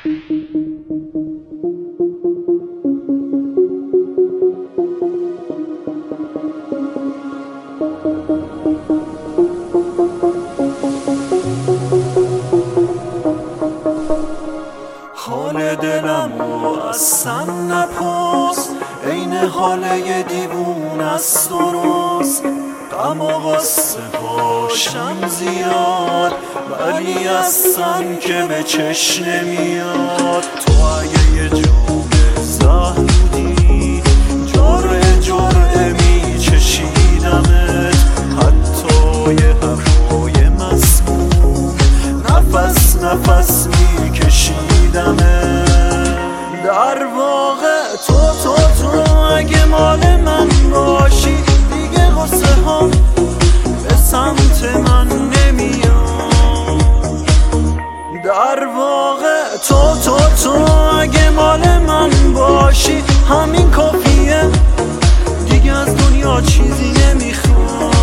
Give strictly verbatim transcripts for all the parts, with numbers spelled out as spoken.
حال دلمو اصلا نپرس، عین حال یه دیوون است درست. غم و غصه باشم زیاد، ولی اصلا که به چشم نمیاد. تو اگه یه جوره زهر بودی، جرعه جرعه میچشیدمت، حتی یه هوای مسموم نفس نفس میکشیدمت. در واقع تو تو تو اگه مال من باشی، دیگه غصه ها به سمت من نمیاد. در واقع تو تو تو اگه مال من باشی، همین کافیه، دیگه از دنیا چیزی نمیخواد.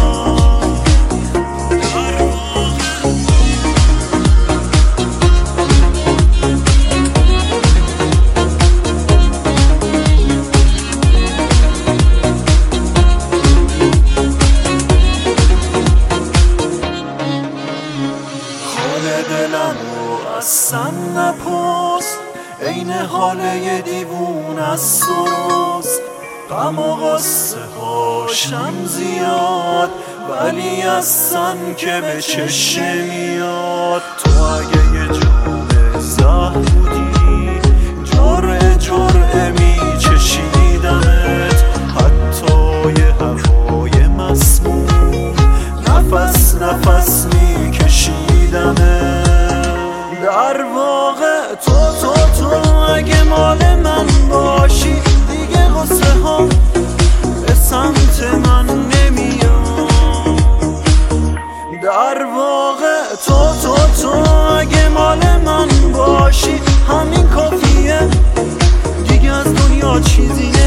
دلمو اصلا نپرس، عین حال یه دیوون است درست. غم و غصه هاشم زیاد، ولی اصلا که به چشم میاد. تو اگه یه جوره زهر بودی، جرعه جرعه میچشیدمت، حتی یه هوای مسموم نفس نفس میکشیدمت. در واقع تو تو تو اگه مال من باشی، دیگه غصه ها به سمت من نمیاد. در واقع تو تو تو اگه مال من باشی، همین کافیه، دیگه از دنیا چیزی